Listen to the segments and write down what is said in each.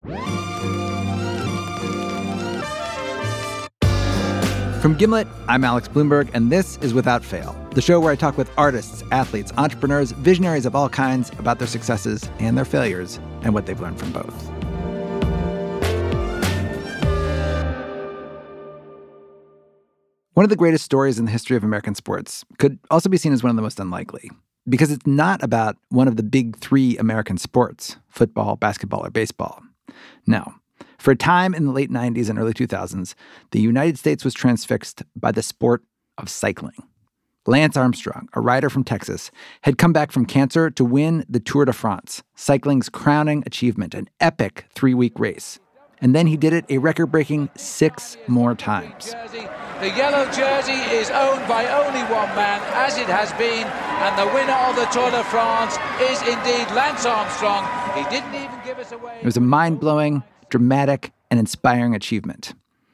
From Gimlet, I'm Alex Blumberg, and this is Without Fail, the show where I talk with artists, athletes, entrepreneurs, visionaries of all kinds about their successes and their failures and what they've learned from both. One of the greatest stories in the history of American sports could also be seen as one of the most unlikely, because it's not about one of the big three American sports, football, basketball, or baseball. No. For a time in the late 90s and early 2000s, the United States was transfixed by the sport of cycling. Lance Armstrong, a rider from Texas, had come back from cancer to win the Tour de France, cycling's crowning achievement, an epic 3-week race. And then he did it a record-breaking 6 more times. The yellow jersey is owned by only one man, as it has been, and the winner of the Tour de France is indeed Lance Armstrong. He didn't even give us away. It was a mind-blowing, dramatic, and inspiring achievement.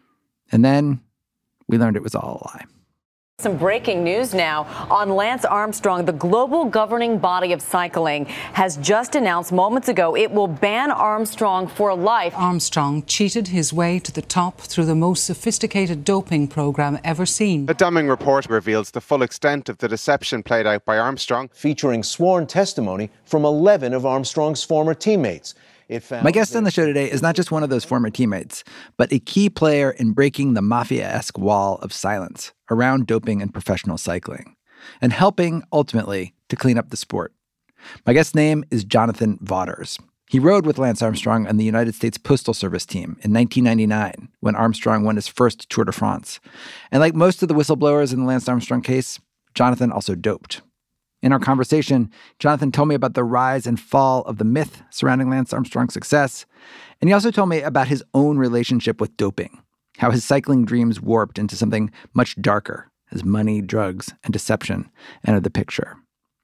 And then we learned it was all a lie. Some breaking news now on Lance Armstrong. The global governing body of cycling has just announced moments ago it will ban Armstrong for life. Armstrong cheated his way to the top through the most sophisticated doping program ever seen. A damning report reveals the full extent of the deception played out by Armstrong, featuring sworn testimony from 11 of Armstrong's former teammates. My guest on the show today is not just one of those former teammates, but a key player in breaking the mafia-esque wall of silence around doping and professional cycling, and helping, ultimately, to clean up the sport. My guest's name is Jonathan Vaughters. He rode with Lance Armstrong on the United States Postal Service team in 1999 when Armstrong won his first Tour de France. And like most of the whistleblowers in the Lance Armstrong case, Jonathan also doped. In our conversation, Jonathan told me about the rise and fall of the myth surrounding Lance Armstrong's success, and he also told me about his own relationship with doping, how his cycling dreams warped into something much darker as money, drugs, and deception entered the picture.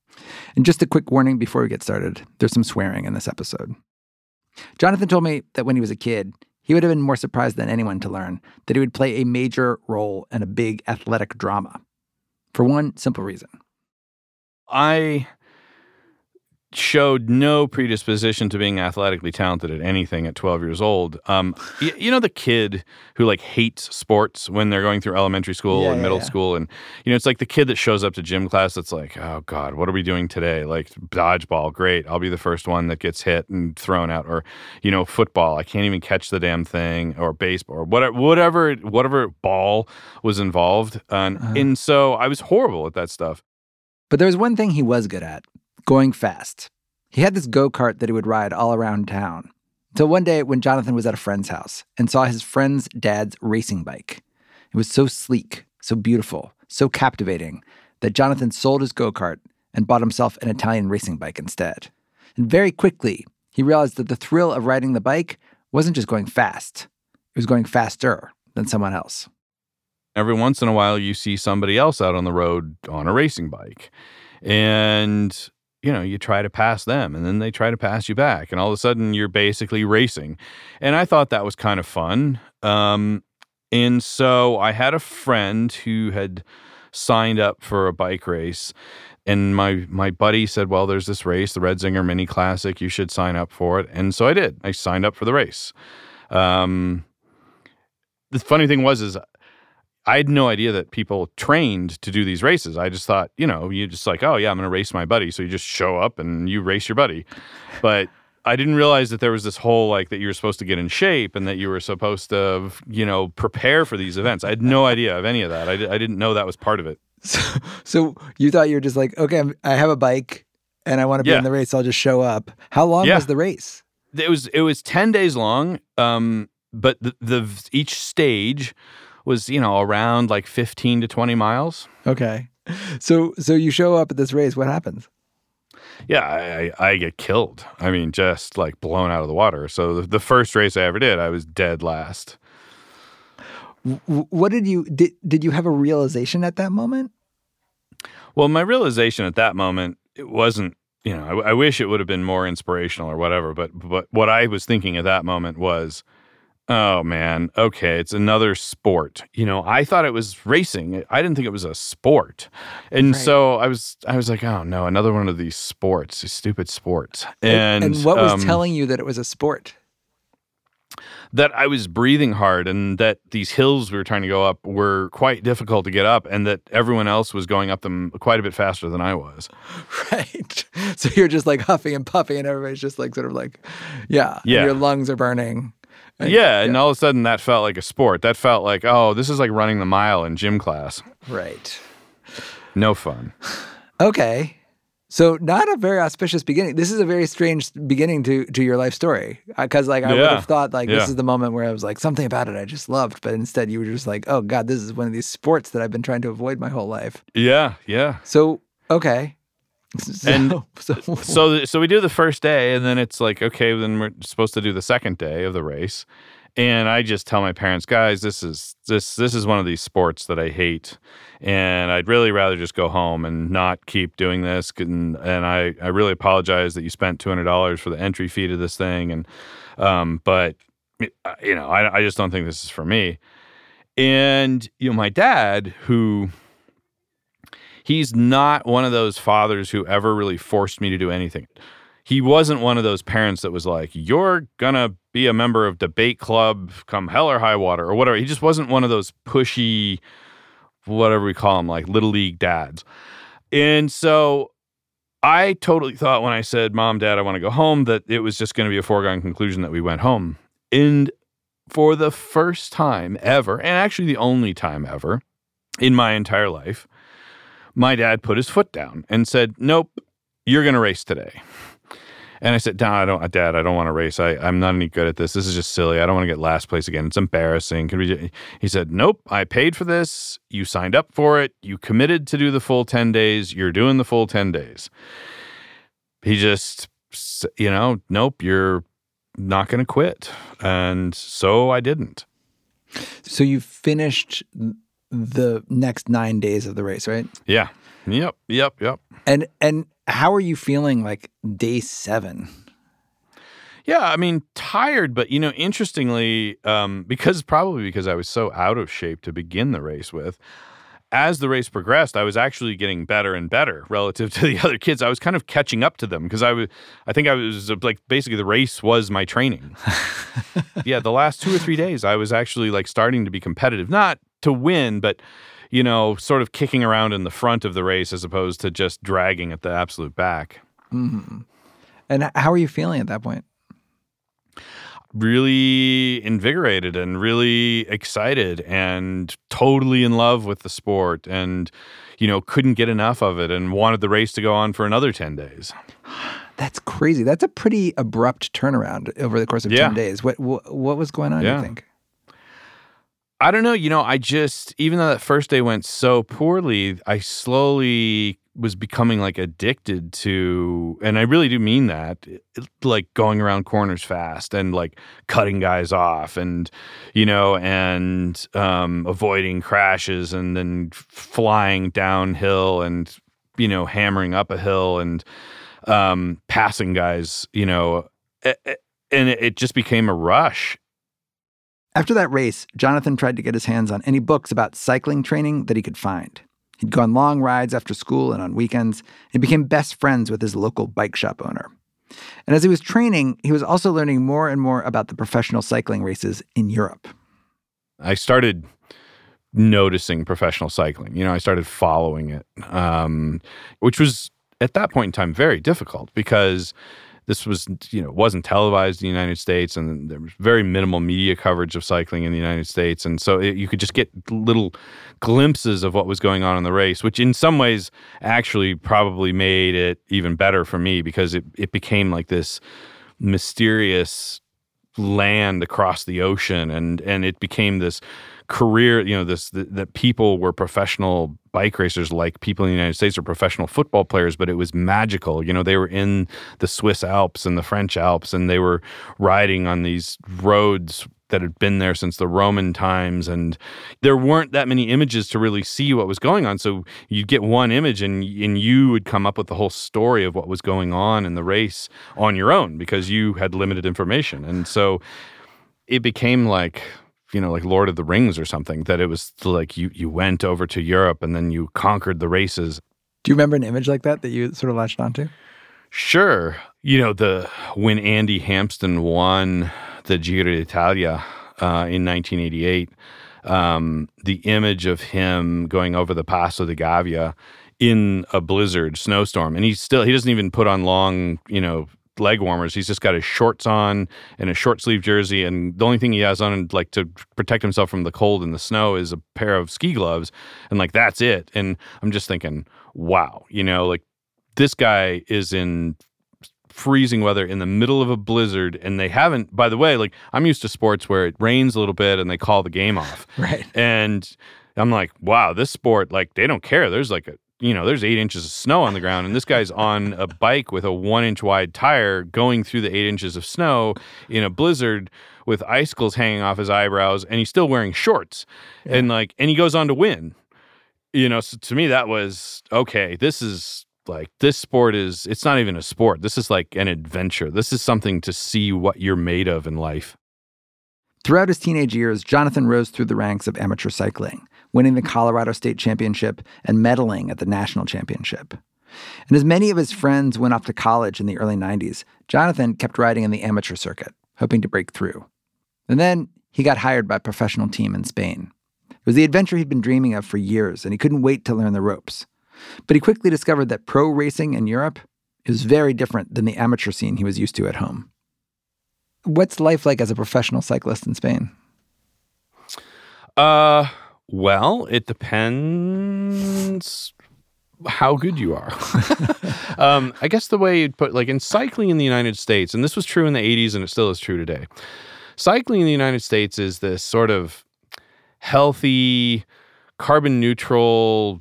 And just a quick warning before we get started, there's some swearing in this episode. Jonathan told me that when he was a kid, he would have been more surprised than anyone to learn that he would play a major role in a big athletic drama. For one simple reason. I showed no predisposition to being athletically talented at anything at 12 years old. You know the kid who like hates sports when they're going through elementary school and middle school, and it's like the kid that shows up to gym class that's like, oh God, what are we doing today? Like dodgeball, great. I'll be the first one that gets hit and thrown out. Or football, I can't even catch the damn thing. Or baseball, or whatever ball was involved. And so I was horrible at that stuff. But there was one thing he was good at, going fast. He had this go-kart that he would ride all around town. So one day when Jonathan was at a friend's house and saw his friend's dad's racing bike, it was so sleek, so beautiful, so captivating that Jonathan sold his go-kart and bought himself an Italian racing bike instead. And very quickly, he realized that the thrill of riding the bike wasn't just going fast. It was going faster than someone else. Every once in a while, you see somebody else out on the road on a racing bike. And, you try to pass them, and then they try to pass you back. And all of a sudden, you're basically racing. And I thought that was kind of fun. And so I had a friend who had signed up for a bike race. And my buddy said, well, there's this race, the Red Zinger Mini Classic. You should sign up for it. And so I did. I signed up for the race. The funny thing was I had no idea that people trained to do these races. I just thought, you just like, oh, yeah, I'm going to race my buddy. So you just show up and you race your buddy. But I didn't realize that there was this whole, like, that you were supposed to get in shape and that you were supposed to, prepare for these events. I had no idea of any of that. I didn't know that was part of it. So you thought you were just like, okay, I have a bike and I want to be in the race. So I'll just show up. How long was the race? It was 10 days long. But each stage was, around like 15 to 20 miles. Okay. So you show up at this race. What happens? Yeah, I get killed. I mean, just like blown out of the water. So the first race I ever did, I was dead last. What did you have a realization at that moment? Well, my realization at that moment, it wasn't, I wish it would have been more inspirational or whatever. But what I was thinking at that moment was, oh, man, okay, it's another sport. I thought it was racing. I didn't think it was a sport. And so I was like, oh, no, another one of these sports, these stupid sports. And what was telling you that it was a sport? that I was breathing hard and that these hills we were trying to go up were quite difficult to get up and that everyone else was going up them quite a bit faster than I was. Right. So you're just like huffing and puffing and everybody's just like sort of like, yeah. And your lungs are burning. And all of a sudden that felt like a sport. That felt like, oh, this is like running the mile in gym class. Right. No fun. Okay. So not a very auspicious beginning. This is a very strange beginning to your life story. Because I would have thought this is the moment where I was like, something about it I just loved. But instead you were just like, oh God, this is one of these sports that I've been trying to avoid my whole life. Yeah. So, okay. So we do the first day and then it's like, okay, then we're supposed to do the second day of the race. And I just tell my parents, guys, this is one of these sports that I hate, and I'd really rather just go home and not keep doing this. And I really apologize that you spent $200 for the entry fee to this thing, and but I just don't think this is for me. And my dad, who he's not one of those fathers who ever really forced me to do anything. He wasn't one of those parents that was like, you're gonna be a member of debate club come hell or high water or whatever. He just wasn't one of those pushy, whatever we call them, like little league dads. And so I totally thought when I said, Mom, Dad, I want to go home, that it was just going to be a foregone conclusion that we went home. And for the first time ever, and actually the only time ever in my entire life, my dad put his foot down and said, nope, you're going to race today. And I said, Dad, I don't want to race. I'm not any good at this. This is just silly. I don't want to get last place again. It's embarrassing. He said, nope, I paid for this. You signed up for it. You committed to do the full 10 days. You're doing the full 10 days. He just, nope, you're not going to quit. And so I didn't. So you finished the next 9 days of the race, right? Yeah. Yep. And how are you feeling like day 7? Yeah, I mean, tired, but interestingly, because I was so out of shape to begin the race with, as the race progressed, I was actually getting better and better relative to the other kids. I was kind of catching up to them because I think I was like, basically the race was my training. Yeah, the last 2 or 3 days, I was actually like starting to be competitive, not to win, but sort of kicking around in the front of the race as opposed to just dragging at the absolute back. Mm-hmm. And how are you feeling at that point? Really invigorated and really excited and totally in love with the sport and, couldn't get enough of it and wanted the race to go on for another 10 days. That's crazy. That's a pretty abrupt turnaround over the course of 10 days. What was going on, you think? I don't know. I just, even though that first day went so poorly, I slowly was becoming like addicted to, and I really do mean that, like going around corners fast and like cutting guys off and, avoiding crashes and then flying downhill and, hammering up a hill and passing guys, and it just became a rush. After that race, Jonathan tried to get his hands on any books about cycling training that he could find. He'd go on long rides after school and on weekends and became best friends with his local bike shop owner. And as he was training, he was also learning more and more about the professional cycling races in Europe. I started noticing professional cycling. I started following it, which was at that point in time very difficult because this was, wasn't televised in the United States, and there was very minimal media coverage of cycling in the United States. And so you could just get little glimpses of what was going on in the race, which in some ways actually probably made it even better for me because it became like this mysterious land across the ocean, and it became this career, that people were professional bike racers like people in the United States are professional football players, but it was magical. They were in the Swiss Alps and the French Alps, and they were riding on these roads that had been there since the Roman times, and there weren't that many images to really see what was going on. So you'd get one image and you would come up with the whole story of what was going on in the race on your own because you had limited information. And so it became like, like Lord of the Rings or something, that it was like you went over to Europe and then you conquered the races. Do you remember an image like that you sort of latched onto? Sure. When Andy Hampsten won the Giro d'Italia in 1988, the image of him going over the Passo di Gavia in a blizzard snowstorm, and he doesn't even put on long, leg warmers. He's just got his shorts on and a short sleeve jersey, and the only thing he has on, like, to protect himself from the cold and the snow is a pair of ski gloves, and like that's it. And I'm just thinking, wow, like this guy is in freezing weather in the middle of a blizzard, and they haven't, by the way, like, I'm used to sports where it rains a little bit and they call the game off. Right. And I'm like, wow, this sport, like, they don't care. There's like there's 8 inches of snow on the ground, and this guy's on a bike with a 1-inch wide tire going through the 8 inches of snow in a blizzard with icicles hanging off his eyebrows, and he's still wearing shorts. Yeah. And he goes on to win. So to me, that was, okay, this is like, this sport it's not even a sport. This is like an adventure. This is something to see what you're made of in life. Throughout his teenage years, Jonathan rose through the ranks of amateur cycling, winning the Colorado State Championship and medaling at the National Championship. And as many of his friends went off to college in the early 90s, Jonathan kept riding in the amateur circuit, hoping to break through. And then he got hired by a professional team in Spain. It was the adventure he'd been dreaming of for years, and he couldn't wait to learn the ropes. But he quickly discovered that pro racing in Europe is very different than the amateur scene he was used to at home. What's life like as a professional cyclist in Spain? Well, it depends how good you are. I guess the way you'd put, like, in cycling in the United States, and this was true in the 80s and it still is true today, cycling in the United States is this sort of healthy, carbon neutral,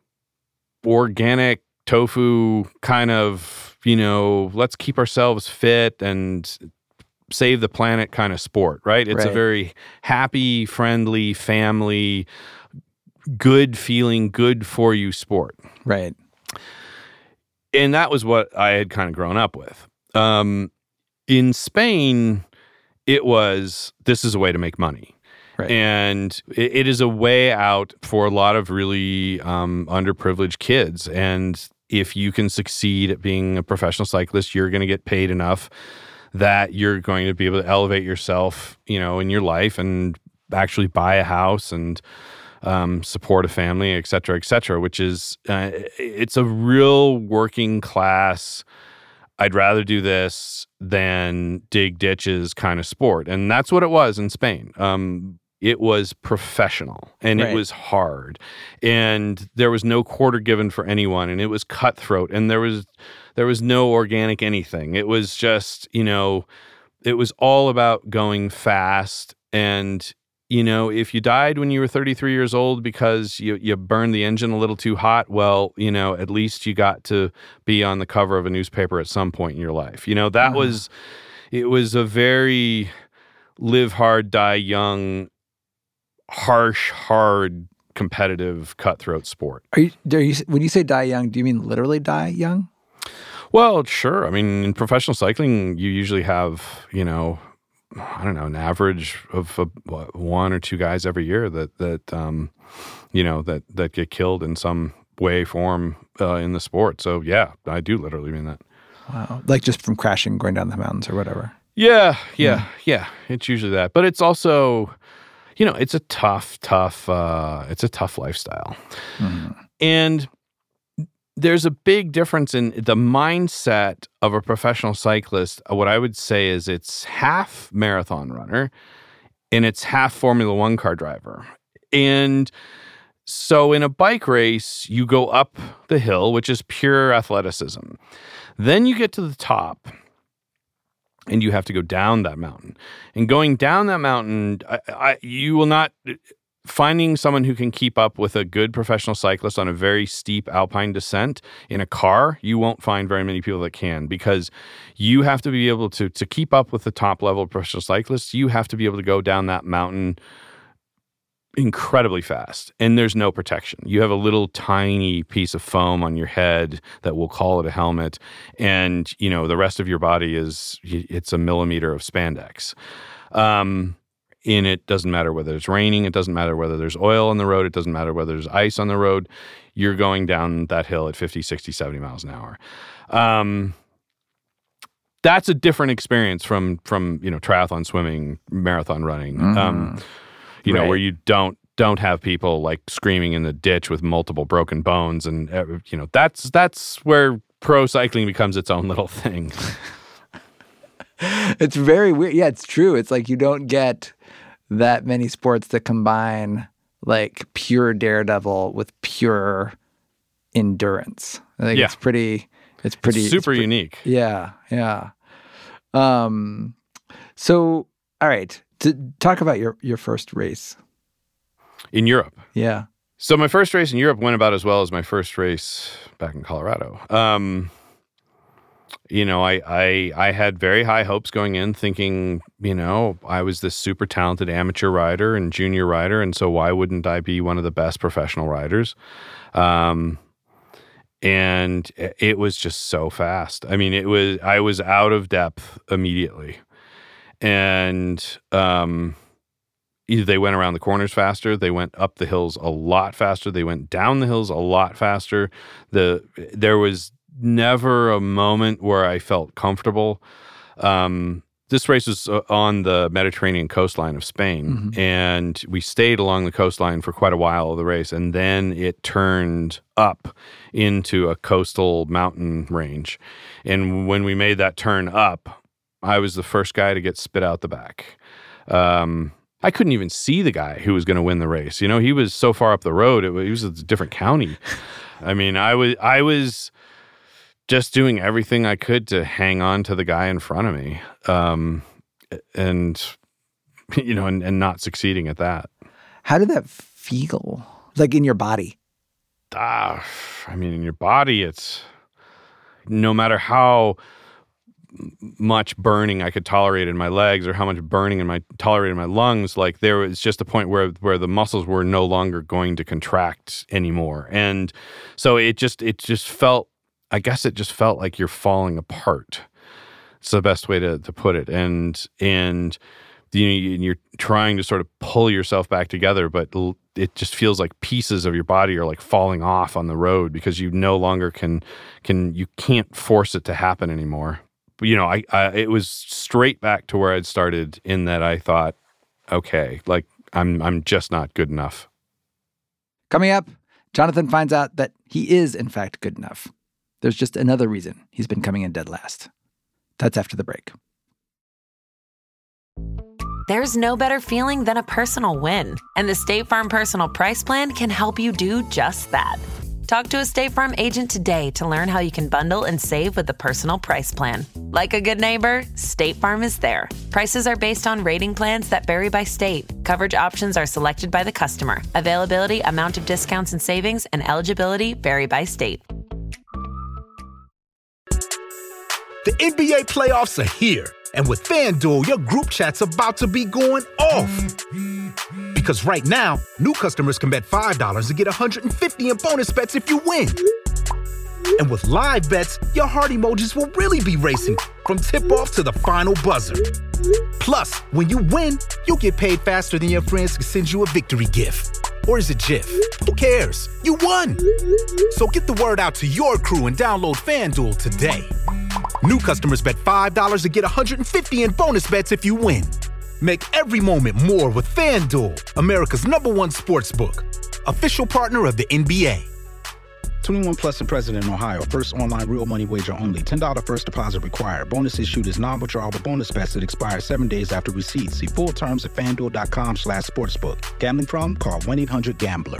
organic tofu kind of, let's keep ourselves fit and save the planet kind of sport, right? It's a very happy, friendly, family, good feeling, good for you sport. Right. And that was what I had kind of grown up with. In Spain, it was, this is a way to make money. Right. And it is a way out for a lot of really underprivileged kids. And if you can succeed at being a professional cyclist, you're going to get paid enough that you're going to be able to elevate yourself, in your life and actually buy a house and support a family, et cetera, which is, it's a real working class, I'd rather do this than dig ditches kind of sport. And that's what it was in Spain. It was professional, and It was hard, and there was no quarter given for anyone, and it was cutthroat, and there was no organic anything. It was just, it was all about going fast. And, if you died when you were 33 years old because you burned the engine a little too hot, well, at least you got to be on the cover of a newspaper at some point in your life. That was, it was a very live hard, die young, harsh, hard, competitive, cutthroat sport. When you say die young, do you mean literally die young? Well, sure. I mean, in professional cycling, you usually have, an average of 1 or 2 guys every year that get killed in some way, form in the sport. So yeah, I do literally mean that. Wow. Like just from crashing, going down the mountains or whatever. Yeah. It's usually that, but it's also, it's a tough lifestyle. Mm-hmm. And there's a big difference in the mindset of a professional cyclist. What I would say is it's half marathon runner and it's half Formula One car driver. And so in a bike race, you go up the hill, which is pure athleticism. Then you get to the top and you have to go down that mountain. And going down that mountain, you will not... Finding someone who can keep up with a good professional cyclist on a very steep alpine descent in a car, you won't find very many people that can, because you have to be able to keep up with the top level of professional cyclists. You have to be able to go down that mountain incredibly fast, and there's no protection. You have a little tiny piece of foam on your head that we'll call it a helmet, and the rest of your body it's a millimeter of spandex. And it doesn't matter whether it's raining, it doesn't matter whether there's oil on the road, it doesn't matter whether there's ice on the road. You're going down that hill at 50, 60, 70 miles an hour. that's a different experience from triathlon, swimming, marathon running. Right. Where you don't have people like screaming in the ditch with multiple broken bones, and that's where pro cycling becomes its own little thing. It's very weird. Yeah, it's true. It's like you don't get that many sports that combine like pure daredevil with pure endurance. I think it's pretty unique. Yeah. So, all right, to talk about your first race in Europe. Yeah. So my first race in Europe went about as well as my first race back in Colorado. I had very high hopes going in, thinking, I was this super talented amateur rider and junior rider, and so why wouldn't I be one of the best professional riders? And it was just so fast. I mean, I was out of depth immediately. And either they went around the corners faster, they went up the hills a lot faster, they went down the hills a lot faster. There was never a moment where I felt comfortable. This race was on the Mediterranean coastline of Spain, and we stayed along the coastline for quite a while of the race, and then it turned up into a coastal mountain range. And when we made that turn up, I was the first guy to get spit out the back. I couldn't even see the guy who was going to win the race. He was so far up the road. He was a different county. I mean, I was just doing everything I could to hang on to the guy in front of me, and not succeeding at that. How did that feel? Like in your body? In your body, it's no matter how much burning I could tolerate in my legs or how much burning tolerated in my lungs, like there was just a point where the muscles were no longer going to contract anymore. And so it just felt, I guess it just felt like you're falling apart. It's the best way to put it. And you're trying to sort of pull yourself back together, but it just feels like pieces of your body are like falling off on the road because you no longer you can't force it to happen anymore. It was straight back to where I'd started, in that I thought, okay, like I'm just not good enough. Coming up, Jonathan finds out that he is in fact good enough. There's just another reason he's been coming in dead last. That's after the break. There's no better feeling than a personal win, and the State Farm Personal Price Plan can help you do just that. Talk to a State Farm agent today to learn how you can bundle and save with the Personal Price Plan. Like a good neighbor, State Farm is there. Prices are based on rating plans that vary by state. Coverage options are selected by the customer. Availability, amount of discounts and savings, and eligibility vary by state. The NBA playoffs are here. And with FanDuel, your group chat's about to be going off. Because right now, new customers can bet $5 to get $150 in bonus bets if you win. And with live bets, your heart emojis will really be racing from tip-off to the final buzzer. Plus, when you win, you'll get paid faster than your friends can send you a victory gift. Or is it GIF? Who cares? You won! So get the word out to your crew and download FanDuel today. New customers bet $5 to get $150 in bonus bets if you win. Make every moment more with FanDuel, America's #1 sportsbook. Official partner of the NBA. 21 plus and present in Ohio. First online real money wager only. $10 first deposit required. Bonus issued is non-withdrawable bonus bets that expire 7 days after receipt. See full terms at FanDuel.com/sportsbook. Gambling problem? Call 1-800-GAMBLER.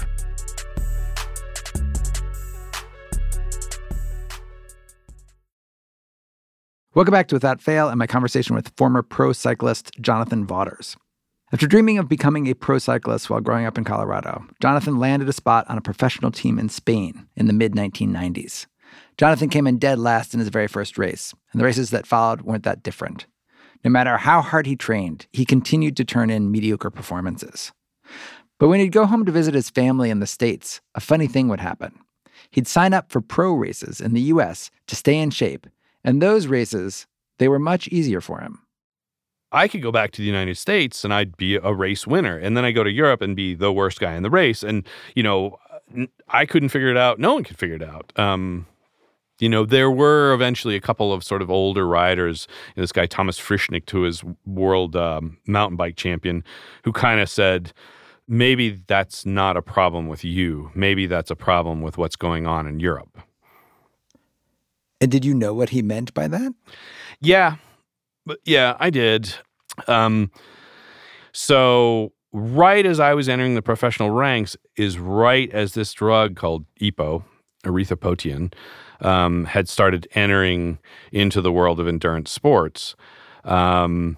Welcome back to Without Fail and my conversation with former pro cyclist Jonathan Vaughters. After dreaming of becoming a pro cyclist while growing up in Colorado, Jonathan landed a spot on a professional team in Spain in the mid-1990s. Jonathan came in dead last in his very first race, and the races that followed weren't that different. No matter how hard he trained, he continued to turn in mediocre performances. But when he'd go home to visit his family in the States, a funny thing would happen. He'd sign up for pro races in the U.S. to stay in shape, and those races, they were much easier for him. I could go back to the United States and I'd be a race winner. And then I go to Europe and be the worst guy in the race. And, I couldn't figure it out. No one could figure it out. There were eventually a couple of sort of older riders, this guy Thomas Frischnick, who is world mountain bike champion, who kind of said, maybe that's not a problem with you. Maybe that's a problem with what's going on in Europe. And did you know what he meant by that? Yeah, I did. So right as I was entering the professional ranks is right as this drug called EPO, erythropoietin, had started entering into the world of endurance sports. And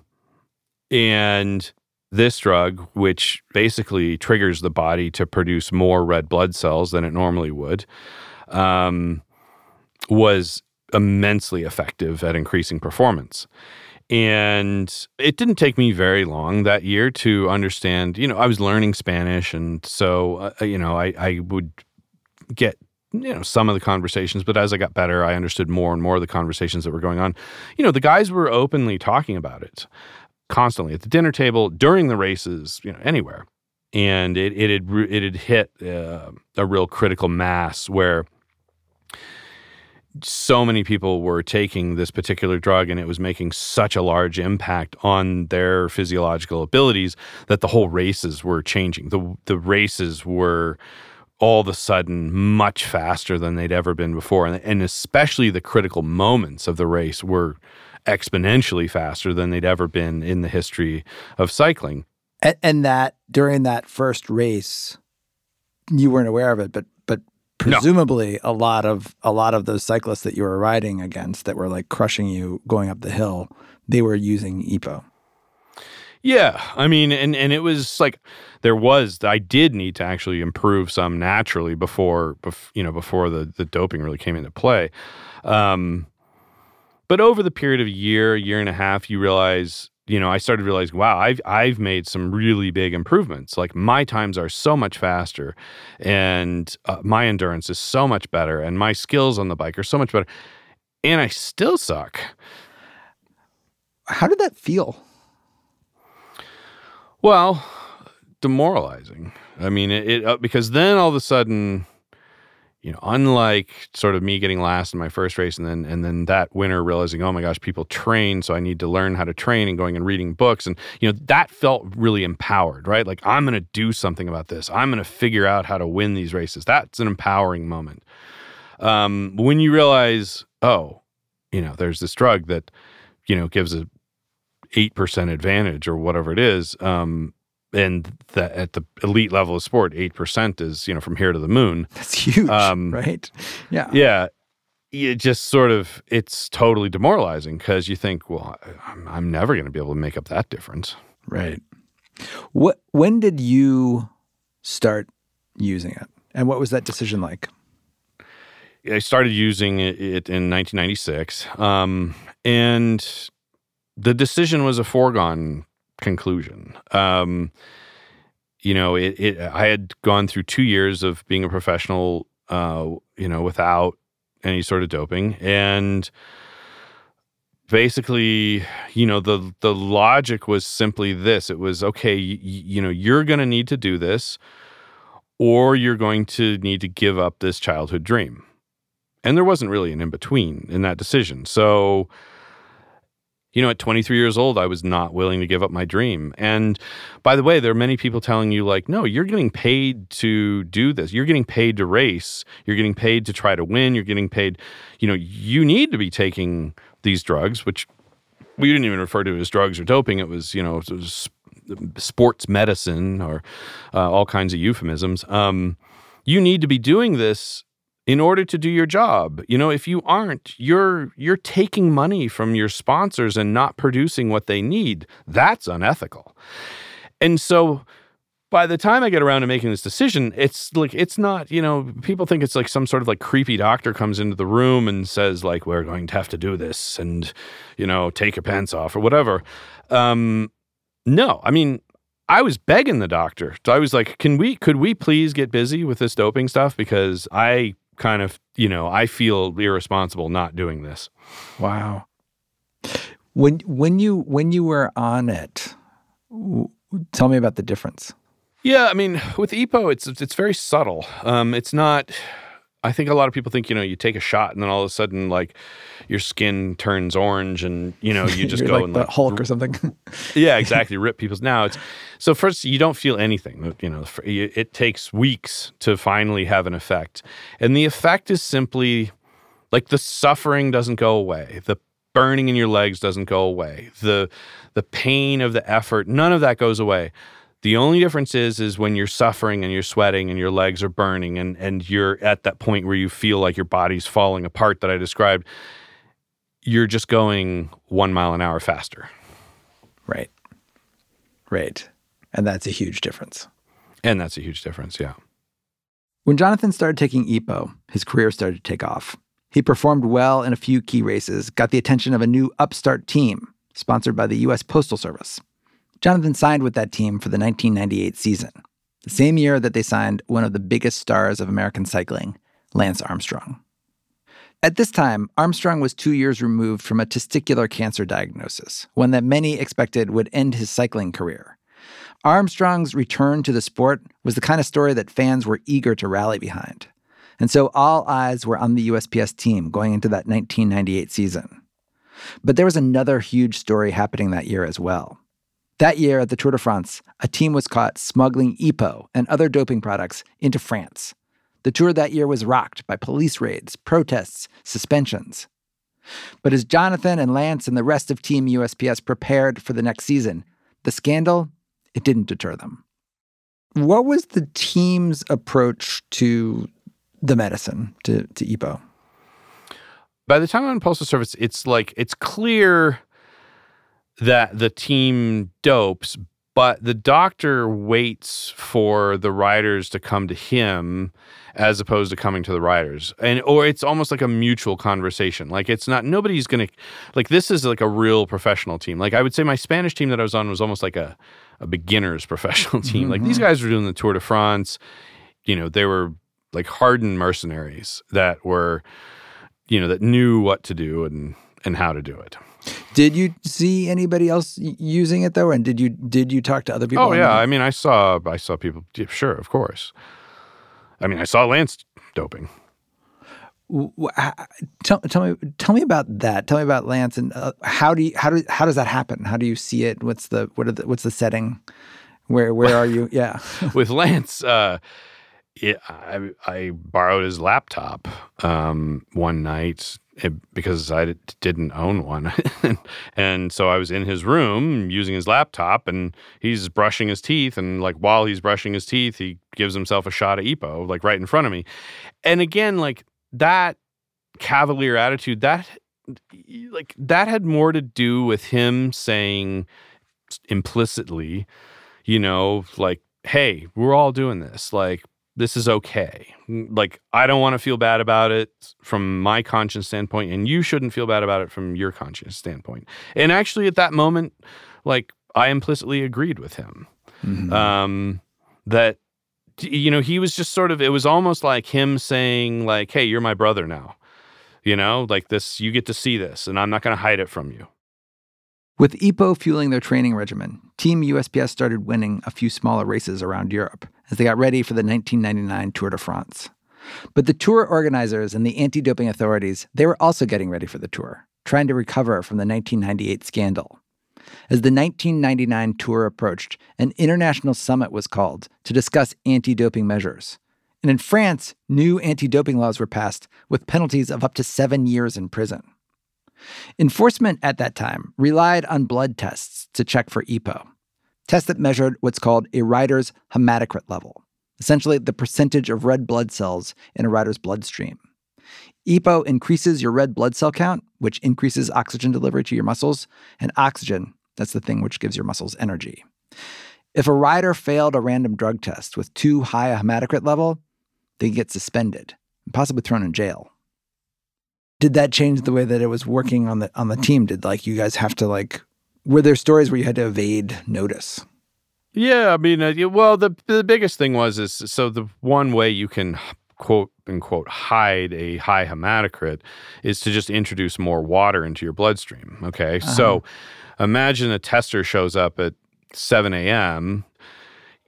this drug, which basically triggers the body to produce more red blood cells than it normally would, was immensely effective at increasing performance. And it didn't take me very long that year to understand, I was learning Spanish. And so, I would get, some of the conversations. But as I got better, I understood more and more of the conversations that were going on. The guys were openly talking about it constantly at the dinner table, during the races, anywhere. And it had hit a real critical mass where so many people were taking this particular drug and it was making such a large impact on their physiological abilities that the whole races were changing. The races were all of a sudden much faster than they'd ever been before. And especially the critical moments of the race were exponentially faster than they'd ever been in the history of cycling. And that during that first race, you weren't aware of it, but presumably a lot of those cyclists that you were riding against that were like crushing you going up the hill, they were using EPO. Yeah. I mean, and it was like I did need to actually improve some naturally before the doping really came into play. But over the period of a year and a half, you realize, I started realizing, wow, I've made some really big improvements. Like my times are so much faster and my endurance is so much better and my skills on the bike are so much better. And I still suck. How did that feel? Well, demoralizing. I mean, it because then all of a sudden, unlike sort of me getting last in my first race and then that winter realizing, oh my gosh, people train, so I need to learn how to train and going and reading books. And, that felt really empowered, right? Like, I'm going to do something about this. I'm going to figure out how to win these races. That's an empowering moment. When you realize, there's this drug that, gives a 8% advantage or whatever it is, and that at the elite level of sport, 8% is, from here to the moon. That's huge, right? Yeah. Yeah. It just sort of, it's totally demoralizing because you think, well, I'm never going to be able to make up that difference. Right. When did you start using it? And what was that decision like? I started using it in 1996. And the decision was a foregone conclusion. I had gone through 2 years of being a professional, without any sort of doping. And basically, the logic was simply this. It was, okay, you're going to need to do this or you're going to need to give up this childhood dream. And there wasn't really an in-between in that decision. So, at 23 years old, I was not willing to give up my dream. And by the way, there are many people telling you like, no, you're getting paid to do this. You're getting paid to race. You're getting paid to try to win. You're getting paid, you need to be taking these drugs, which we didn't even refer to as drugs or doping. It was, sports medicine or all kinds of euphemisms. You need to be doing this in order to do your job. If you aren't, you're taking money from your sponsors and not producing what they need. That's unethical. And so by the time I get around to making this decision, it's like, it's not, people think it's like some sort of like creepy doctor comes into the room and says like, we're going to have to do this and, take your pants off or whatever. No, I mean, I was begging the doctor. So I was like, could we please get busy with this doping stuff? Because I kind of, I feel irresponsible not doing this. Wow. When you were on it, tell me about the difference. Yeah, I mean, with EPO, it's very subtle. It's not. I think a lot of people think, you take a shot and then all of a sudden, like, your skin turns orange and, you just go like and the like Hulk or something. Yeah, exactly. Rip people's. Now so first you don't feel anything. It takes weeks to finally have an effect, and the effect is simply like the suffering doesn't go away, the burning in your legs doesn't go away, the pain of the effort, none of that goes away. The only difference is when you're suffering and you're sweating and your legs are burning and you're at that point where you feel like your body's falling apart that I described, you're just going 1 mile an hour faster. Right. And that's a huge difference. Yeah. When Jonathan started taking EPO, his career started to take off. He performed well in a few key races, got the attention of a new upstart team sponsored by the U.S. Postal Service. Jonathan signed with that team for the 1998 season, the same year that they signed one of the biggest stars of American cycling, Lance Armstrong. At this time, Armstrong was 2 years removed from a testicular cancer diagnosis, one that many expected would end his cycling career. Armstrong's return to the sport was the kind of story that fans were eager to rally behind. And so all eyes were on the USPS team going into that 1998 season. But there was another huge story happening that year as well. That year at the Tour de France, a team was caught smuggling EPO and other doping products into France. The Tour that year was rocked by police raids, protests, suspensions. But as Jonathan and Lance and the rest of Team USPS prepared for the next season, the scandal, it didn't deter them. What was the team's approach to the medicine, to EPO? By the time I'm in Postal Service, it's clear that the team dopes, but the doctor waits for the riders to come to him as opposed to coming to the riders. Or it's almost like a mutual conversation. Like, it's not, nobody's going to, like, this is like a real professional team. Like, I would say my Spanish team that I was on was almost like a beginner's professional team. Like, these guys were doing the Tour de France. They were like hardened mercenaries that were, that knew what to do and how to do it. Did you see anybody else using it though? And did you talk to other people? Oh yeah, I mean, I saw people. Sure, of course. I mean, I saw Lance doping. Tell me about that. Tell me about Lance and how does that happen? How do you see it? What's the setting? Where are you? Yeah, with Lance. I borrowed his laptop one night because I didn't own one. And so I was in his room using his laptop, and he's brushing his teeth. And like while he's brushing his teeth, he gives himself a shot of EPO, like right in front of me. And again, like that cavalier attitude, that had more to do with him saying implicitly, like, hey, we're all doing this. Like, this is okay. Like, I don't want to feel bad about it from my conscience standpoint, and you shouldn't feel bad about it from your conscience standpoint. And actually, at that moment, like, I implicitly agreed with him. Mm-hmm. That, he was just sort of, it was almost like him saying, like, hey, you're my brother now. Like this, you get to see this, and I'm not going to hide it from you. With EPO fueling their training regimen, Team USPS started winning a few smaller races around Europe as they got ready for the 1999 Tour de France. But the tour organizers and the anti-doping authorities, they were also getting ready for the tour, trying to recover from the 1998 scandal. As the 1999 tour approached, an international summit was called to discuss anti-doping measures. And in France, new anti-doping laws were passed with penalties of up to 7 years in prison. Enforcement at that time relied on blood tests to check for EPO, tests that measured what's called a rider's hematocrit level, essentially the percentage of red blood cells in a rider's bloodstream. EPO increases your red blood cell count, which increases oxygen delivery to your muscles, and oxygen, that's the thing which gives your muscles energy. If a rider failed a random drug test with too high a hematocrit level, they get suspended and possibly thrown in jail. Did that change the way that it was working on the team? Did you guys have to were there stories where you had to evade notice? Yeah, I mean, well, the biggest thing is so the one way you can quote unquote hide a high hematocrit is to just introduce more water into your bloodstream. Okay, so imagine a tester shows up at 7 a.m.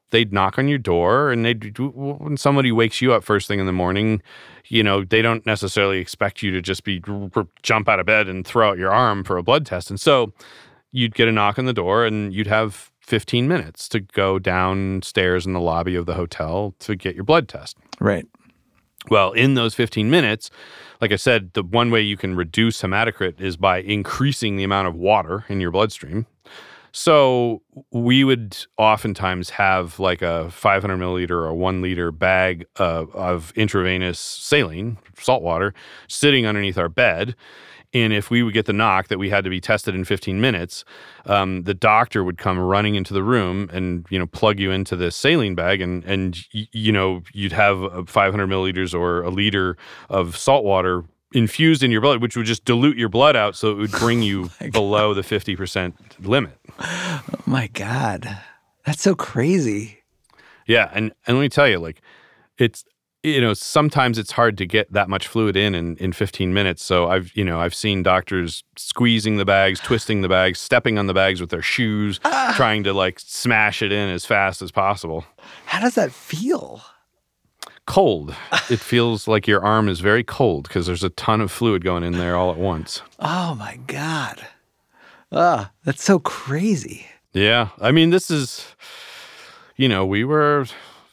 they'd knock on your door, and when somebody wakes you up first thing in the morning, they don't necessarily expect you to just jump out of bed and throw out your arm for a blood test. And so you'd get a knock on the door, and you'd have 15 minutes to go downstairs in the lobby of the hotel to get your blood test. Right. Well, in those 15 minutes, like I said, the one way you can reduce hematocrit is by increasing the amount of water in your bloodstream. So we would oftentimes have like a 500 milliliter or 1 liter bag of intravenous saline, salt water, sitting underneath our bed. And if we would get the knock that we had to be tested in 15 minutes, the doctor would come running into the room and, plug you into this saline bag, and you'd have 500 milliliters or a liter of salt water infused in your blood, which would just dilute your blood out, so it would bring you below the 50% limit. Oh my God. That's so crazy. Yeah. And let me tell you, it's, sometimes it's hard to get that much fluid in 15 minutes. So I've seen doctors squeezing the bags, twisting the bags, stepping on the bags with their shoes, trying to smash it in as fast as possible. How does that feel? Cold. It feels like your arm is very cold because there's a ton of fluid going in there all at once. Oh my God. That's so crazy. Yeah. I mean, this is, we were,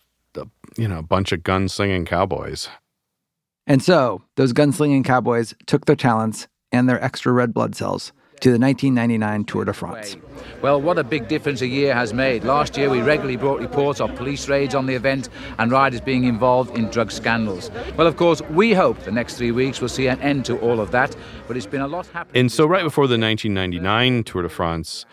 a bunch of gunslinging cowboys. And so those gunslinging cowboys took their talents and their extra red blood cells to the 1999 Tour de France. Well, what a big difference a year has made. Last year, we regularly brought reports of police raids on the event and riders being involved in drug scandals. Well, of course, we hope the next 3 weeks will see an end to all of that, but it's been a lot happening. And so right before the 1999 Tour de France,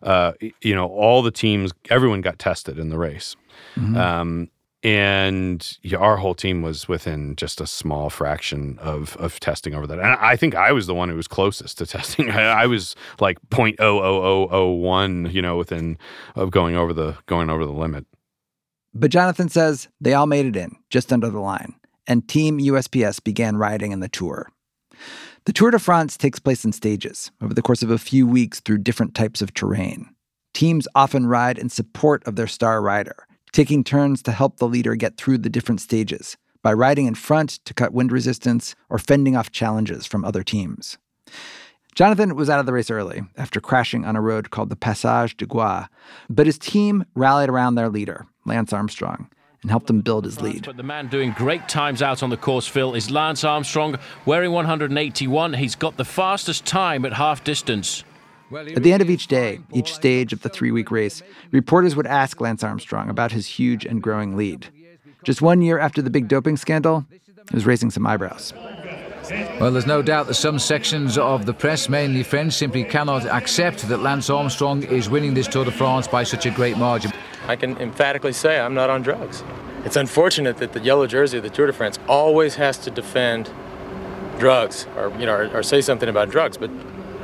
all the teams, everyone got tested in the race. Mm-hmm. And our whole team was within just a small fraction of testing over that. And I think I was the one who was closest to testing. I was like 0.00001, within of going over the limit. But Jonathan says they all made it in, just under the line, and Team USPS began riding in the Tour. The Tour de France takes place in stages over the course of a few weeks through different types of terrain. Teams often ride in support of their star rider, taking turns to help the leader get through the different stages by riding in front to cut wind resistance or fending off challenges from other teams. Jonathan was out of the race early after crashing on a road called the Passage de Gois, but his team rallied around their leader, Lance Armstrong, and helped him build his lead. But the man doing great times out on the course, Phil, is Lance Armstrong, wearing 181. He's got the fastest time at half distance. At the end of each day, each stage of the 3-week race, reporters would ask Lance Armstrong about his huge and growing lead. Just 1 year after the big doping scandal, he was raising some eyebrows. Well, there's no doubt that some sections of the press, mainly French, simply cannot accept that Lance Armstrong is winning this Tour de France by such a great margin. I can emphatically say I'm not on drugs. It's unfortunate that the yellow jersey of the Tour de France always has to defend drugs or say something about drugs, but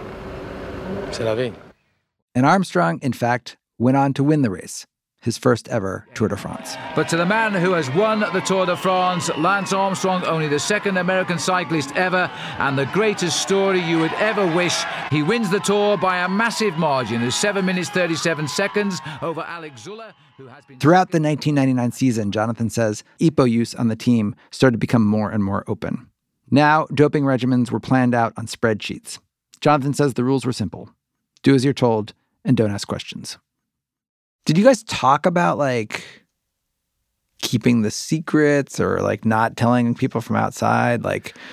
c'est la vie. And Armstrong, in fact, went on to win the race, his first ever Tour de France. But to the man who has won the Tour de France, Lance Armstrong, only the second American cyclist ever, and the greatest story you would ever wish. He wins the Tour by a massive margin of 7 minutes 37 seconds over Alex Zülle, who has been... Throughout the 1999 season, Jonathan says EPO use on the team started to become more and more open. Now, doping regimens were planned out on spreadsheets. Jonathan says the rules were simple. Do as you're told and don't ask questions. Did you guys talk about keeping the secrets or not telling people from outside?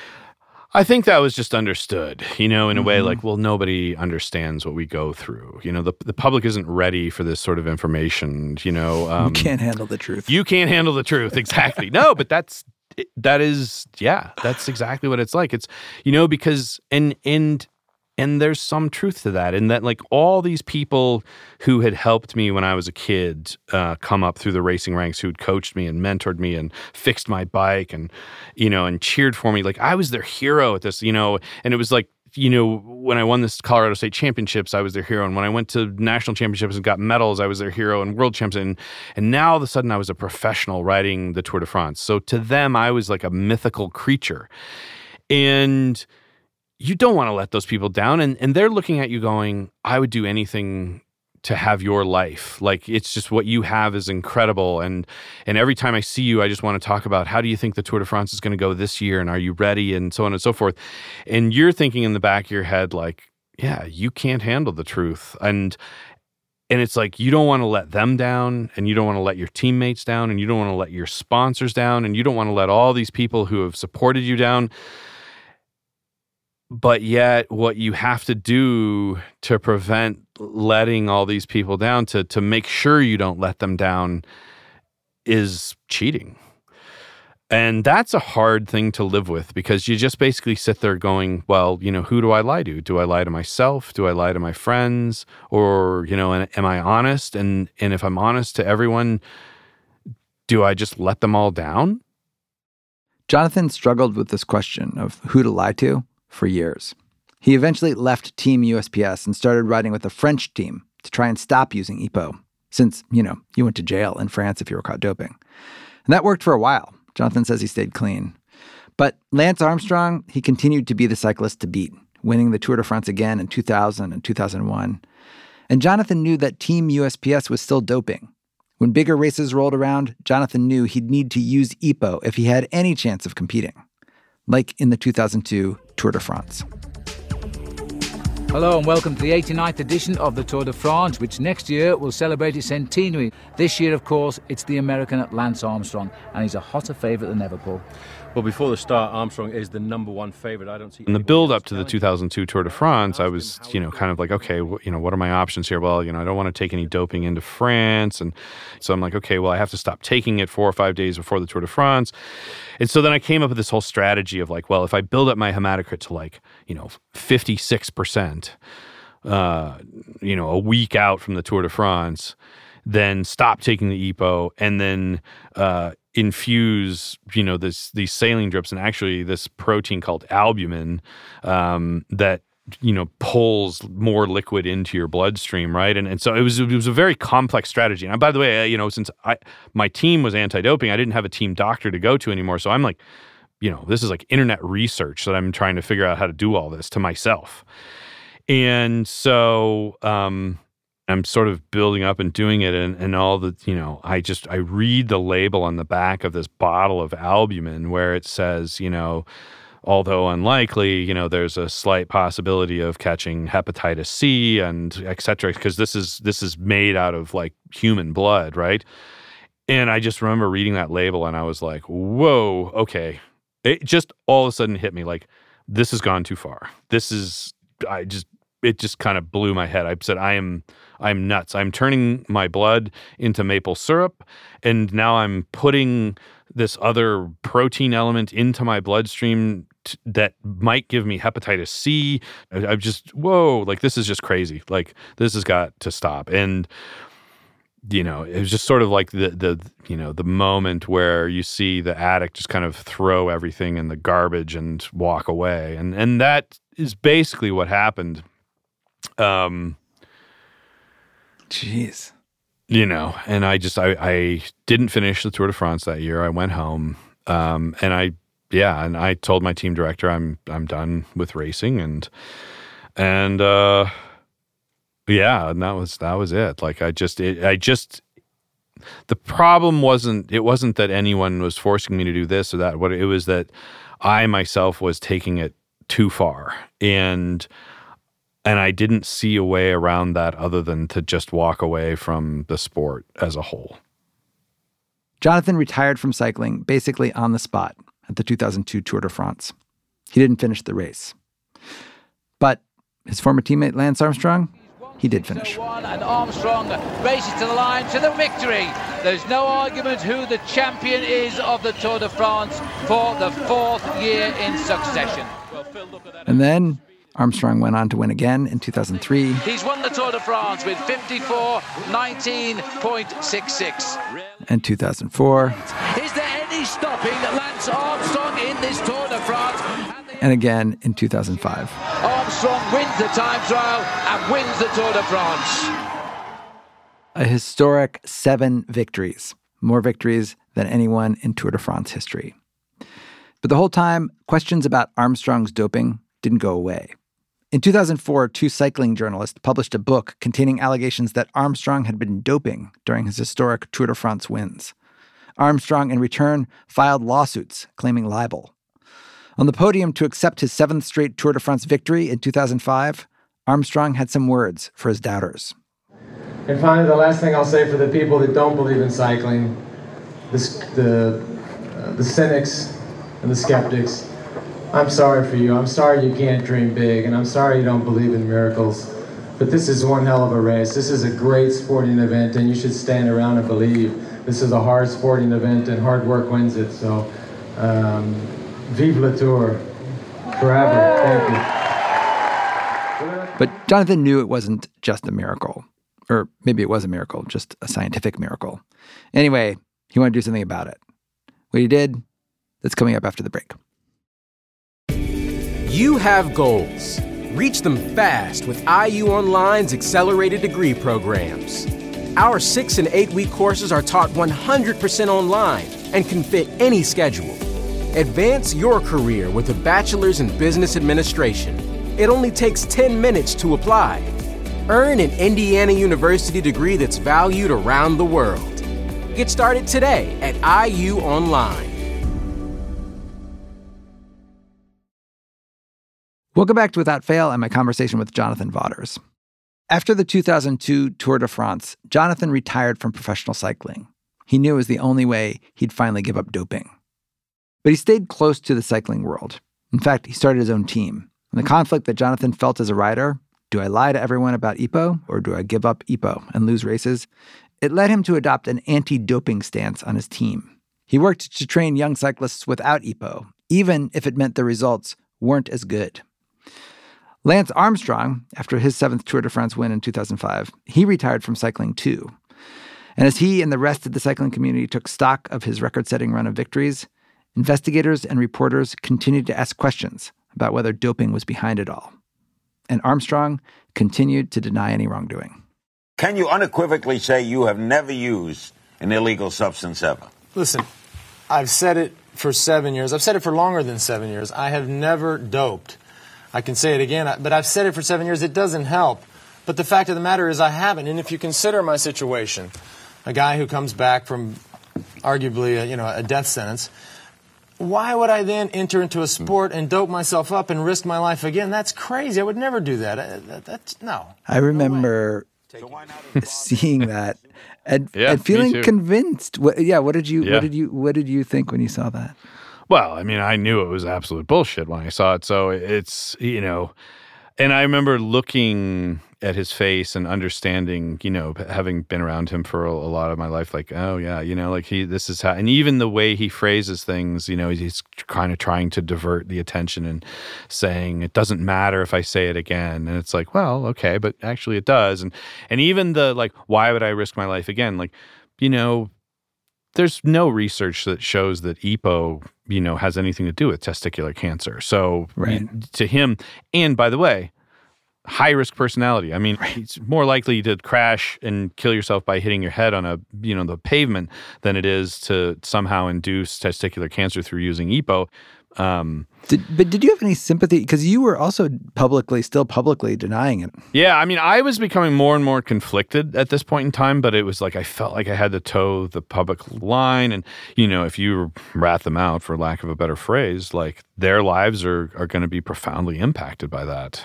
I think that was just understood, in a way nobody understands what we go through. The public isn't ready for this sort of information, You can't handle the truth. You can't handle the truth. Exactly. No, but that's exactly what it's like. It's, because, and there's some truth to that, in that all these people who had helped me when I was a kid come up through the racing ranks, who'd coached me and mentored me and fixed my bike and, and cheered for me. I was their hero at this, and it was when I won this Colorado State Championships, I was their hero. And when I went to national championships and got medals, I was their hero and world champion. And now all of a sudden I was a professional riding the Tour de France. So to them, I was like a mythical creature. And you don't want to let those people down. And they're looking at you going, I would do anything to have your life. Like, it's just what you have is incredible. And every time I see you, I just want to talk about, how do you think the Tour de France is going to go this year? And are you ready? And so on and so forth. And you're thinking in the back of your head, like, yeah, you can't handle the truth. And it's like, you don't want to let them down, and you don't want to let your teammates down, and you don't want to let your sponsors down, and you don't want to let all these people who have supported you down. But yet what you have to do to prevent letting all these people down, to make sure you don't let them down, is cheating. And that's a hard thing to live with, because you just basically sit there going, well, who do I lie to? Do I lie to myself? Do I lie to my friends? Or, am I honest? And if I'm honest to everyone, do I just let them all down? Jonathan struggled with this question of who to lie to for years. He eventually left Team USPS and started riding with a French team to try and stop using EPO, since, you went to jail in France if you were caught doping. And that worked for a while. Jonathan says he stayed clean. But Lance Armstrong, he continued to be the cyclist to beat, winning the Tour de France again in 2000 and 2001. And Jonathan knew that Team USPS was still doping. When bigger races rolled around, Jonathan knew he'd need to use EPO if he had any chance of competing, like in the 2002 Tour de France. Hello and welcome to the 89th edition of the Tour de France, which next year will celebrate its centenary. This year, of course, it's the American Lance Armstrong, and he's a hotter favourite than ever, Paul. Well, before the start, Armstrong is the number one favourite. I don't see. In the build-up to the 2002 Tour de France, I was, kind of like, okay, what are my options here? Well, I don't want to take any doping into France. And so I'm like, okay, well, I have to stop taking it 4 or 5 days before the Tour de France. And so then I came up with this whole strategy of like, well, if I build up my hematocrit to like, 56%, a week out from the Tour de France, then stop taking the EPO, and then infuse, these saline drips, and actually this protein called albumin that, pulls more liquid into your bloodstream, right? And so it was a very complex strategy. And by the way, since my team was anti-doping, I didn't have a team doctor to go to anymore. So I'm like, this is like internet research that I'm trying to figure out how to do all this to myself. And so I'm sort of building up and doing it, and all the, I read the label on the back of this bottle of albumin where it says, although unlikely, there's a slight possibility of catching hepatitis C and et cetera, because this is made out of like human blood, right? And I just remember reading that label and I was like, whoa, okay. It just all of a sudden hit me like, this has gone too far. It just kind of blew my head. I said, I'm nuts. I'm turning my blood into maple syrup, and now I'm putting this other protein element into my bloodstream that might give me hepatitis C. I'm just, whoa, like this is just crazy. Like this has got to stop. And it was just sort of like the moment where you see the addict just kind of throw everything in the garbage and walk away. And that is basically what happened. Jeez. And I didn't finish the Tour de France that year. I went home, and I told my team director I'm done with racing, and that was it. Like the problem wasn't that anyone was forcing me to do this or that. It was that I myself was taking it too far, and I didn't see a way around that other than to just walk away from the sport as a whole. Jonathan retired from cycling basically on the spot at the 2002 Tour de France. He didn't finish the race. But his former teammate Lance Armstrong, he did finish. And Armstrong races to the line to the victory. There's no argument who the champion is of the Tour de France for the 4th year in succession. And then Armstrong went on to win again in 2003. He's won the Tour de France with 54:19.66. And 2004. Is there any stopping Lance Armstrong in this Tour de France? And again in 2005. Armstrong wins the time trial and wins the Tour de France. A historic 7 victories. More victories than anyone in Tour de France history. But the whole time, questions about Armstrong's doping didn't go away. In 2004, two cycling journalists published a book containing allegations that Armstrong had been doping during his historic Tour de France wins. Armstrong, in return, filed lawsuits claiming libel. On the podium to accept his 7th straight Tour de France victory in 2005, Armstrong had some words for his doubters. And finally, the last thing I'll say for the people that don't believe in cycling, the cynics and the skeptics, I'm sorry for you. I'm sorry you can't dream big, and I'm sorry you don't believe in miracles. But this is one hell of a race. This is a great sporting event, and you should stand around and believe. This is a hard sporting event, and hard work wins it. So, vive la Tour. Forever. Thank you. But Jonathan knew it wasn't just a miracle. Or maybe it was a miracle, just a scientific miracle. Anyway, he wanted to do something about it. What he did, that's coming up after the break. You have goals. Reach them fast with IU Online's accelerated degree programs. Our 6- and 8-week courses are taught 100% online and can fit any schedule. Advance your career with a bachelor's in business administration. It only takes 10 minutes to apply. Earn an Indiana University degree that's valued around the world. Get started today at IU Online. Welcome back to Without Fail and my conversation with Jonathan Vaughters. After the 2002 Tour de France, Jonathan retired from professional cycling. He knew it was the only way he'd finally give up doping. But he stayed close to the cycling world. In fact, he started his own team. And the conflict that Jonathan felt as a rider, do I lie to everyone about EPO or do I give up EPO and lose races? It led him to adopt an anti-doping stance on his team. He worked to train young cyclists without EPO, even if it meant the results weren't as good. Lance Armstrong, after his 7th Tour de France win in 2005, he retired from cycling too. And as he and the rest of the cycling community took stock of his record-setting run of victories, investigators and reporters continued to ask questions about whether doping was behind it all. And Armstrong continued to deny any wrongdoing. Can you unequivocally say you have never used an illegal substance ever? Listen, I've said it for 7 years. I've said it for longer than 7 years. I have never doped. I can say it again, but I've said it for 7 years. It doesn't help. But the fact of the matter is I haven't. And if you consider my situation, a guy who comes back from arguably a death sentence, why would I then enter into a sport and dope myself up and risk my life again? That's crazy. I would never do that. No. I remember seeing that and feeling convinced. What did you think when you saw that? Well, I mean, I knew it was absolute bullshit when I saw it. So it's, and I remember looking at his face and understanding, having been around him for a lot of my life, like, oh yeah, this is how, and even the way he phrases things, he's kind of trying to divert the attention and saying, it doesn't matter if I say it again. And it's like, well, okay, but actually it does. And even the, like, why would I risk my life again? Like, there's no research that shows that EPO, has anything to do with testicular cancer. So to him, and by the way, high-risk personality. I mean, it's more likely to crash and kill yourself by hitting your head on the pavement than it is to somehow induce testicular cancer through using EPO. Did you have any sympathy? Because you were also still publicly denying it. Yeah, I mean, I was becoming more and more conflicted at this point in time, but it was like I felt like I had to toe the public line. And, if you rat them out, for lack of a better phrase, like their lives are going to be profoundly impacted by that.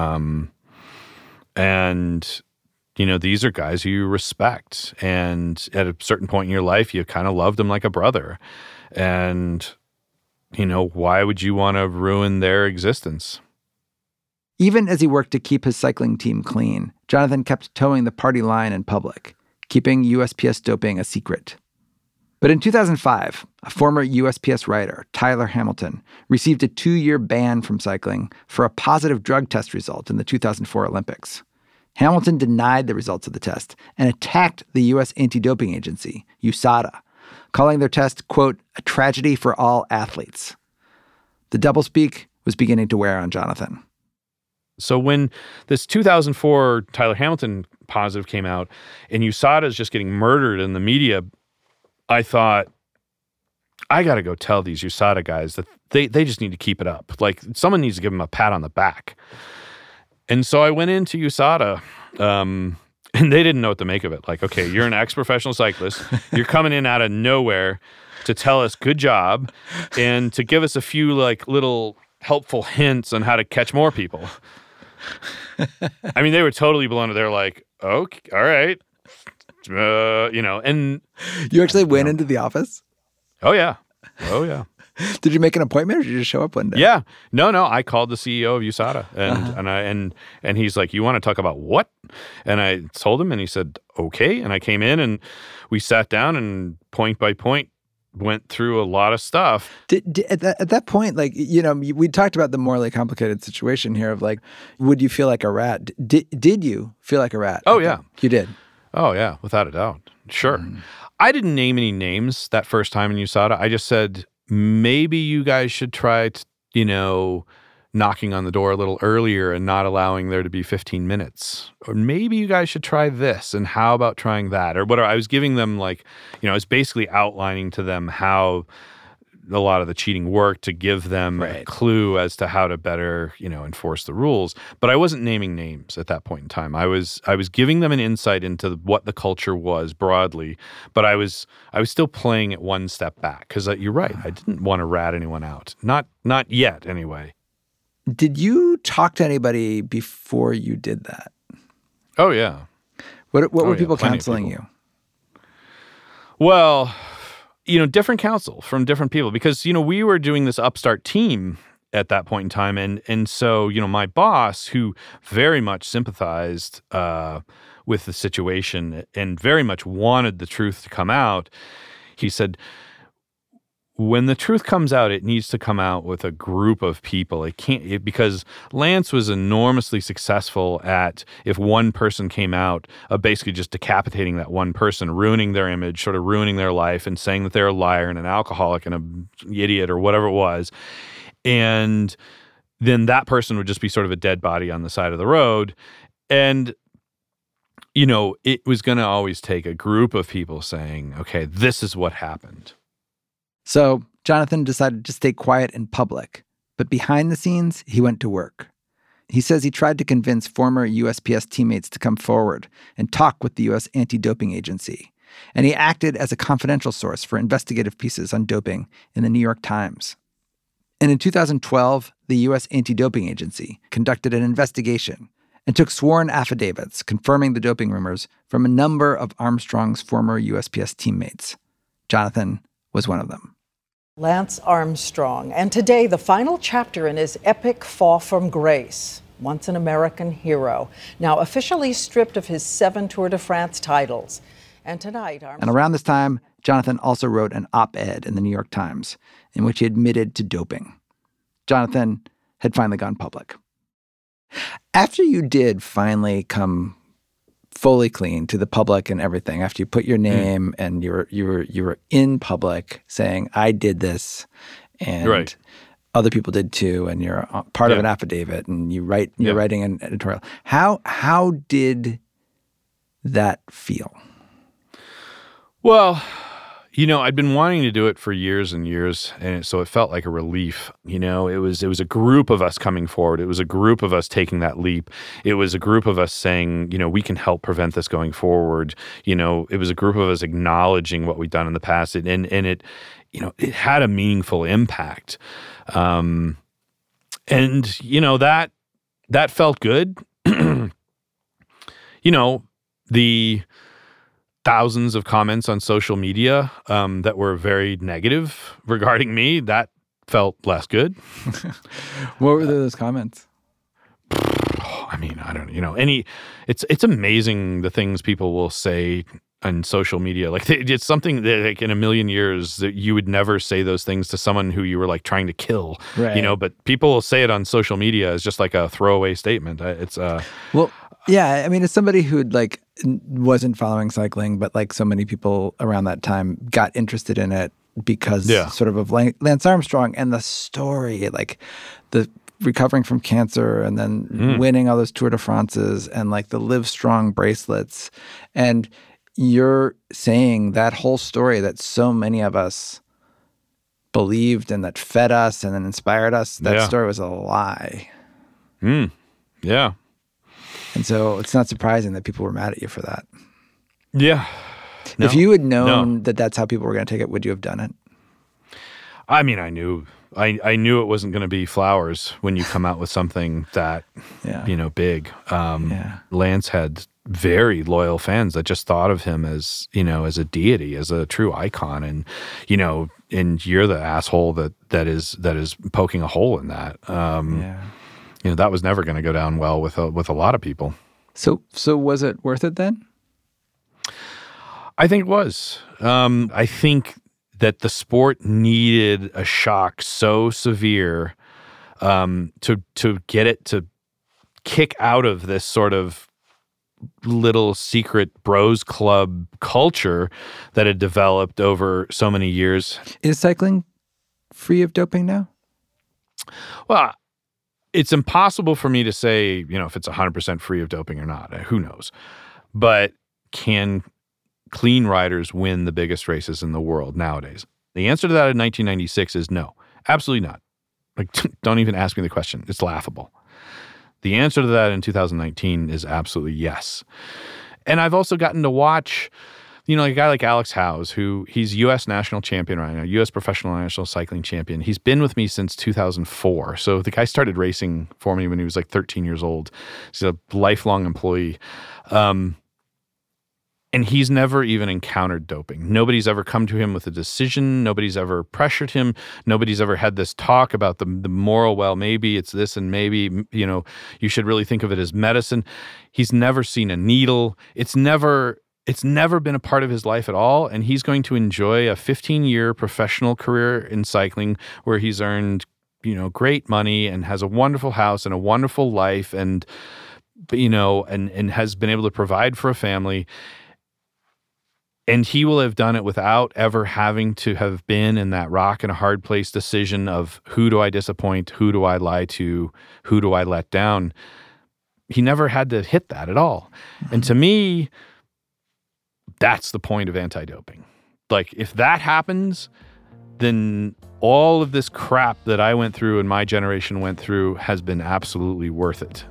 And these are guys who you respect. And at a certain point in your life, you kind of loved them like a brother. And why would you want to ruin their existence? Even as he worked to keep his cycling team clean, Jonathan kept towing the party line in public, keeping USPS doping a secret. But in 2005, a former USPS rider, Tyler Hamilton, received a 2-year ban from cycling for a positive drug test result in the 2004 Olympics. Hamilton denied the results of the test and attacked the U.S. anti-doping agency, USADA, calling their test, quote, a tragedy for all athletes. The doublespeak was beginning to wear on Jonathan. So when this 2004 Tyler Hamilton positive came out and USADA is just getting murdered in the media, I thought, I got to go tell these USADA guys that they just need to keep it up. Like, someone needs to give them a pat on the back. And so I went into USADA, and they didn't know what to make of it. Like, okay, you're an ex-professional cyclist. You're coming in out of nowhere to tell us good job and to give us a few like little helpful hints on how to catch more people. I mean, they were totally blown away. They're like, okay, all right. And you actually went into the office? Oh, yeah. Did you make an appointment or did you just show up one day? Yeah. No. I called the CEO of USADA and he's like, you want to talk about what? And I told him and he said, okay. And I came in and we sat down and point by point went through a lot of stuff. At that point, like, we talked about the morally complicated situation here of like, would you feel like a rat? Did you feel like a rat? Oh, yeah. You did? Oh, yeah, without a doubt. Sure. I didn't name any names that first time in USADA. I just said, maybe you guys should try, knocking on the door a little earlier and not allowing there to be 15 minutes. Or maybe you guys should try this, and how about trying that? Or whatever. I was giving them I was basically outlining to them how a lot of the cheating worked to give them a clue as to how to better, enforce the rules. But I wasn't naming names at that point in time. I was giving them an insight into what the culture was broadly, but I was still playing it one step back because you're right. I didn't want to rat anyone out. Not yet, anyway. Did you talk to anybody before you did that? Oh, yeah. What were people counseling you? Well, different counsel from different people because, we were doing this upstart team at that point in time. And so, my boss, who very much sympathized with the situation and very much wanted the truth to come out, he said, when the truth comes out, it needs to come out with a group of people. Because Lance was enormously successful at, if one person came out, basically just decapitating that one person, ruining their image, sort of ruining their life and saying that they're a liar and an alcoholic and an idiot or whatever it was. And then that person would just be sort of a dead body on the side of the road. And, it was going to always take a group of people saying, okay, this is what happened. So Jonathan decided to stay quiet in public, but behind the scenes, he went to work. He says he tried to convince former USPS teammates to come forward and talk with the U.S. Anti-Doping Agency, and he acted as a confidential source for investigative pieces on doping in the New York Times. And in 2012, the U.S. Anti-Doping Agency conducted an investigation and took sworn affidavits confirming the doping rumors from a number of Armstrong's former USPS teammates. Jonathan was one of them. Lance Armstrong, and today the final chapter in his epic fall from grace. Once an American hero, now officially stripped of his 7 Tour de France titles. And tonight, And around this time, Jonathan also wrote an op-ed in the New York Times in which he admitted to doping. Jonathan had finally gone public. After you did finally come fully clean to the public and everything, after you put your name and you were in public saying, I did this, and other people did too, and you're part of an affidavit, and you're writing an editorial. How did that feel? Well, I'd been wanting to do it for years and years, and so it felt like a relief. It was a group of us coming forward. It was a group of us taking that leap. It was a group of us saying, we can help prevent this going forward. It was a group of us acknowledging what we'd done in the past, and it had a meaningful impact. And that felt good. The thousands of comments on social media that were very negative regarding me, that felt less good. What were those comments? I mean, I don't it's amazing the things people will say on social media. Like, it's something that, like, in a million years that you would never say those things to someone who you were like trying to kill, but people will say it on social media as just like a throwaway statement. Yeah, I mean, as somebody who wasn't following cycling, but like so many people around that time got interested in it because sort of Lance Armstrong and the story, like the recovering from cancer and then winning all those Tour de France's and like the Live Strong bracelets. And you're saying that whole story that so many of us believed and that fed us and then inspired us, that story was a lie. Yeah. And so it's not surprising that people were mad at you for that. Yeah. No, if you had known that that's how people were going to take it, would you have done it? I mean, I knew it wasn't going to be flowers when you come out with something that, big. Lance had very loyal fans that just thought of him as, as a deity, as a true icon. And, and you're the asshole that is poking a hole in that. That was never going to go down well with a lot of people. So was it worth it then? I think it was. I think that the sport needed a shock so severe to get it to kick out of this sort of little secret bros club culture that had developed over so many years. Is cycling free of doping now? Well, it's impossible for me to say, if it's 100% free of doping or not. Who knows? But can clean riders win the biggest races in the world nowadays? The answer to that in 1996 is no. Absolutely not. Like, don't even ask me the question. It's laughable. The answer to that in 2019 is absolutely yes. And I've also gotten to watch, a guy like Alex Howes, he's U.S. national champion right now, U.S. professional national cycling champion. He's been with me since 2004. So the guy started racing for me when he was like 13 years old. He's a lifelong employee. And he's never even encountered doping. Nobody's ever come to him with a decision. Nobody's ever pressured him. Nobody's ever had this talk about the moral, well, maybe it's this and maybe, you should really think of it as medicine. He's never seen a needle. It's never been a part of his life at all. And he's going to enjoy a 15-year professional career in cycling where he's earned, great money and has a wonderful house and a wonderful life and has been able to provide for a family. And he will have done it without ever having to have been in that rock and a hard place decision of who do I disappoint, who do I lie to, who do I let down. He never had to hit that at all. Mm-hmm. And to me, that's the point of anti-doping. Like, if that happens, then all of this crap that I went through and my generation went through has been absolutely worth it.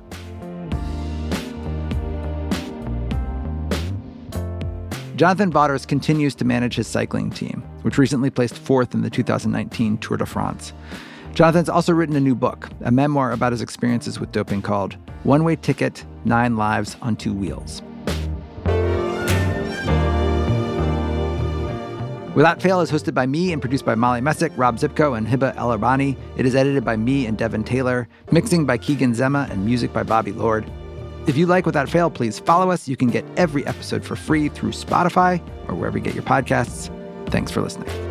Jonathan Vaughters continues to manage his cycling team, which recently placed fourth in the 2019 Tour de France. Jonathan's also written a new book, a memoir about his experiences with doping called One Way Ticket, 9 Lives on 2 Wheels. Without Fail is hosted by me and produced by Molly Messick, Rob Zipko, and Hiba El Arbani. It is edited by me and Devin Taylor, mixing by Keegan Zema, and music by Bobby Lord. If you like Without Fail, please follow us. You can get every episode for free through Spotify or wherever you get your podcasts. Thanks for listening.